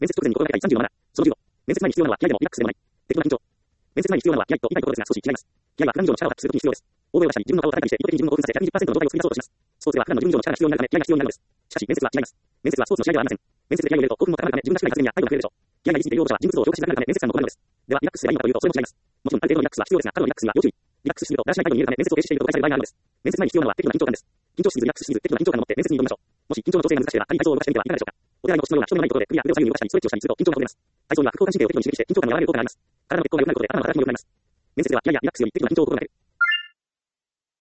面接直前に心がけたい37。その15。面接前に必要なのは気合でもリラックスでもない。適度な緊張。面接前に必要なのは気合と言いたいことですが少し違います。気合は普段以上の力を発揮するときに必要です。欧米は他に自分の顔を叩いたりして意図的に自分を興奮させ120%の状態を作り出そうとします。スポーツでは普段の自分以上の力が必要になるため気合が必要になるのです。しかし面接は違います。面接はスポーツの試合ではありません。面接で気合を入れると興奮も高まるため自分らしくない発言や態度が増えるでしょう。気合が入りすぎている応募者は人物像を評価しづらくなるため面接官も行うのです。ではリラックスすればいいのかというとそれも違います。もちろんある程度のリラックスは必要ですが過度のリラックスには要注意。リラックスしすぎるとだらしない態度に見えるため面接を停止していると誤解される場合があるのです。面接前に必要なのは適度な緊張感です。緊張しすぎずリラックスしすぎず適度な緊張感を持って面接に挑みましょう。もし緊張の調整が難しければ仮に体操を動かしてみてはいかがでしょうか。お手洗いの個室のような人のいないところで首や腕を左右に動かしたりストレッチをしたりすると緊張がほぐれます。体操には副交感神経を適度に刺激して緊張感が和らげる効果があります。体の血行が良くなることで頭の働きも良くなります。面接では気合やリラックスより適度な緊張を心がける。